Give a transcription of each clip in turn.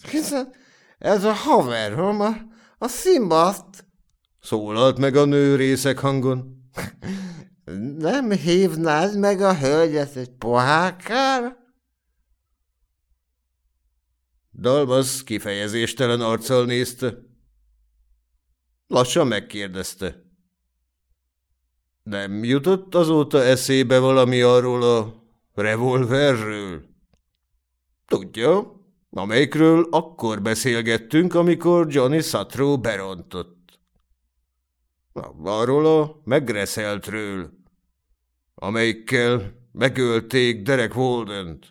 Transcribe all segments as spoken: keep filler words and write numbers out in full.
Hiszen ez a haverom, a, a Szimbat, szólalt meg a nő részeg hangon. Nem hívnád meg a hölgyet egy pohárkára? Dalmas kifejezéstelen arccal nézte. Lassan megkérdezte. Nem jutott azóta eszébe valami arról a revolverről? Tudja, amelyikről akkor beszélgettünk, amikor Johnny Sutro berontott. Arról a megreszeltről, amelyikkel megölték Derek Waldent.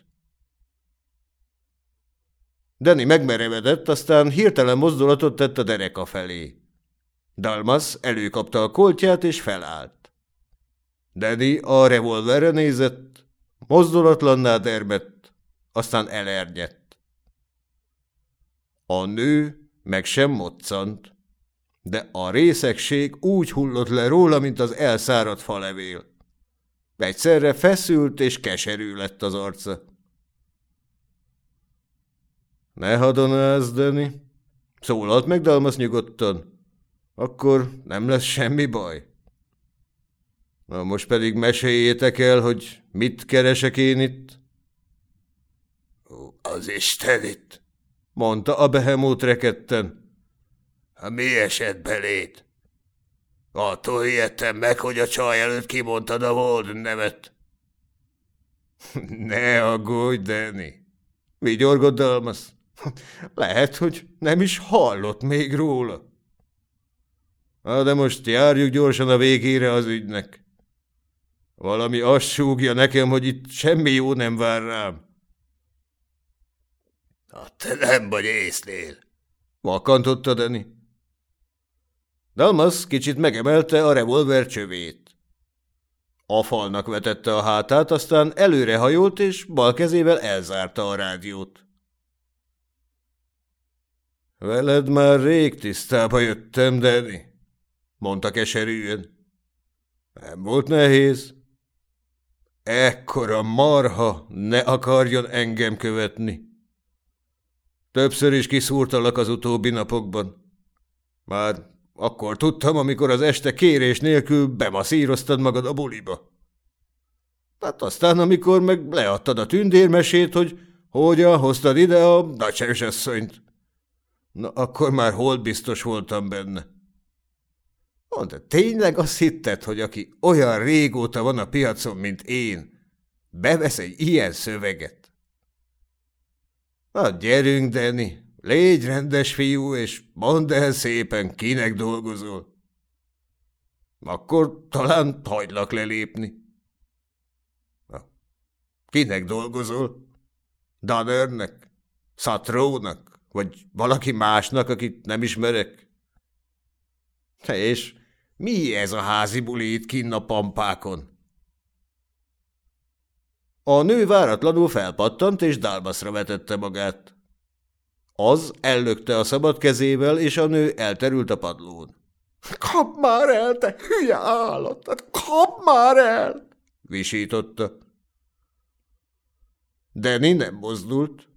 Danny megmerevedett, aztán hirtelen mozdulatot tett a dereka felé. Dalmas előkapta a koltját és felállt. Danny a revolverre nézett, mozdulatlanná dermedt, aztán elernyett. A nő meg sem moccant, de a részegség úgy hullott le róla, mint az elszáradt falevél. Egyszerre feszült és keserű lett az arca. Ne hadonázz, Danny, szólalt meg Dalmas nyugodtan. Akkor nem lesz semmi baj. Na most pedig meséljétek el, hogy mit keresek én itt? Az Istenit, mondta a behemót rekedten. Ha mi esett beléd? Attól ijedtem meg, hogy a csaj előtt kimondtad a Walden nevet. Ne aggódj, Danny, vigyorgott Dalmas. Lehet, hogy nem is hallott még róla. Na, de most járjuk gyorsan a végére az ügynek. Valami azt súgja nekem, hogy itt semmi jó nem vár rám. Te nem vagy észnél, vakantotta Danny. Dalmas kicsit megemelte a revolver csövét. A falnak vetette a hátát, aztán előrehajolt, és bal kezével elzárta a rádiót. Veled már rég tisztába jöttem, Danny, mondta keserűen. Nem volt nehéz. Ekkora marha ne akarjon engem követni. Többször is kiszúrtalak az utóbbi napokban. Már akkor tudtam, amikor az este kérés nélkül bemaszíroztad magad a buliba. Hát aztán, amikor meg leadtad a tündérmesét, hogy hogyan hoztad ide a nagyszerűsasszonyt. Na, akkor már holdbiztos voltam benne. De tényleg azt hitted, hogy aki olyan régóta van a piacon, mint én, bevesz egy ilyen szöveget? Na, gyerünk, Danny, légy rendes fiú, és mondd el szépen, kinek dolgozol. Akkor talán hagylak lelépni. Na, kinek dolgozol? Dunnernek? Sutrónak? Vagy valaki másnak, akit nem ismerek? És mi ez a házi buli itt kinn a pampákon? A nő váratlanul felpattant, és Dalmasra vetette magát. Az ellökte a szabad kezével, és a nő elterült a padlón. – Kap már el, te hülye állat! Kap már el! – visította. Danny nem mozdult.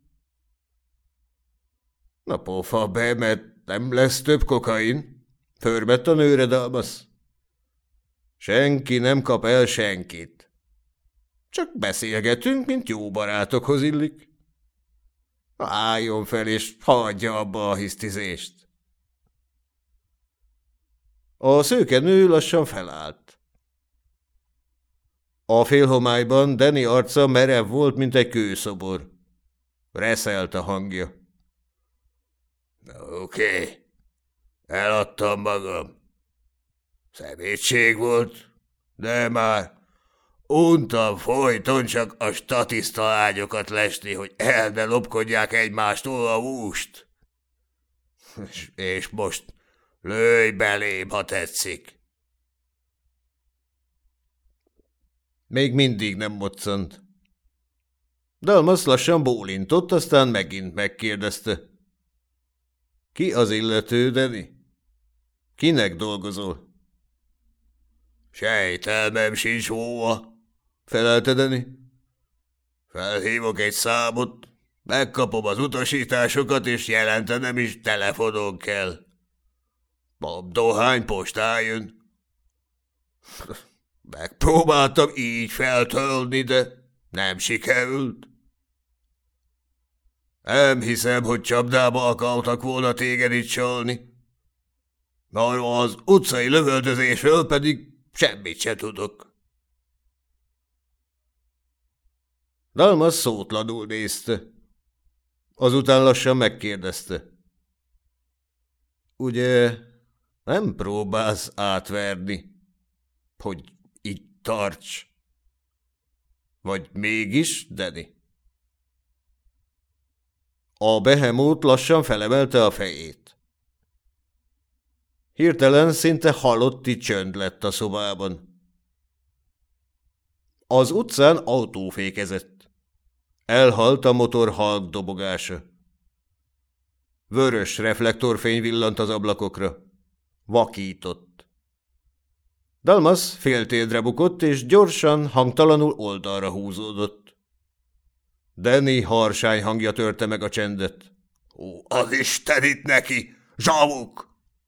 – Na pofa be, mert nem lesz több kokain! – förmett a nőre Dalmas. Senki nem kap el senkit. Csak beszélgetünk, mint jó barátokhoz illik. Álljon fel, és hagyja abba a hisztizést. A szőke nő lassan felállt. A félhomályban Danny arca merev volt, mint egy kőszobor. Reszelt a hangja. Oké, okay. Eladtam magam. Szemétség volt, de már untam folyton csak a statiszta ágyokat lesni, hogy el ne lopkodják egymástól a húst. És, és most lőj belém, ha tetszik. Még mindig nem moccant. Dalmas lassan bólintott, aztán megint megkérdezte. Ki az illető, Danny? Kinek dolgozol? Sejtelmem sincs hóa, felelte Danny. Felhívok egy számot, Megkapom az utasításokat, és jelentenem is telefonon kell. A dohány postán jön. Megpróbáltam így feltölni, de nem sikerült. Nem hiszem, hogy csapdába akartak volna téged itt csalni. Az utcai lövöldözésről pedig semmit se tudok. Dalmas szótlanul nézte. Azután lassan megkérdezte. Ugye nem próbálsz átverni, hogy itt tarts? Vagy mégis, Danny? A behemót lassan felemelte a fejét. Hirtelen szinte halotti csönd lett a szobában. Az utcán autó fékezett. Elhalt a motor halk dobogása. Vörös reflektorfény villant az ablakokra. Vakított. Dalmas féltérdre bukott, és gyorsan, hangtalanul oldalra húzódott. Danny harsány hangja törte meg a csendet. Ó, az Isten itt neki! Zsavuk!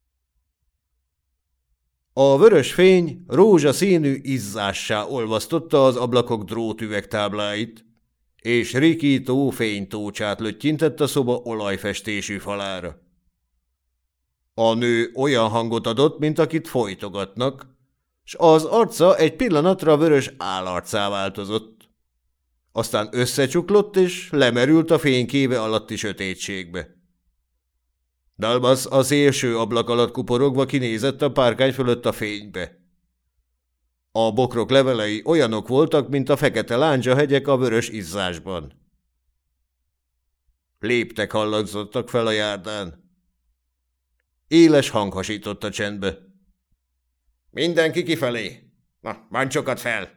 A vörös fény rózsaszínű izzássá olvasztotta az ablakok drótüvegtábláit, és rikító fénytócsát löttyintett a szoba olajfestésű falára. A nő olyan hangot adott, mint akit folytogatnak, s az arca egy pillanatra vörös állarccá változott. Aztán összecsuklott, és lemerült a fénykéve alatti sötétségbe. Dalmas a szélső ablak alatt kuporogva kinézett a párkány fölött a fénybe. A bokrok levelei olyanok voltak, mint a fekete lándzsahegyek a vörös izzásban. Léptek hallatszottak fel a járdán. Éles hang hasított a csendbe. Mindenki kifelé! Na, mancsokat fel!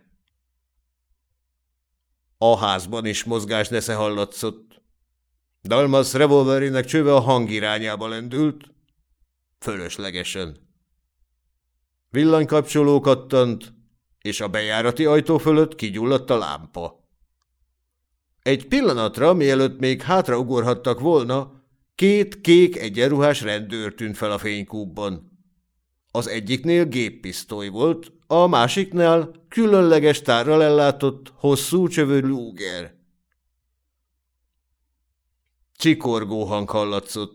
A házban is mozgás nesze hallatszott. Dalmas revolverének csöve a hang irányába lendült, fölöslegesen. Villanykapcsoló kattant, és a bejárati ajtó fölött kigyulladt a lámpa. Egy pillanatra, mielőtt még hátraugorhattak volna, két kék egyenruhás rendőr tűnt fel a fénykútban. Az egyiknél géppisztoly volt, a másiknál különleges tárral ellátott, hosszú csövű Luger. Csikorgó hang hallatszott.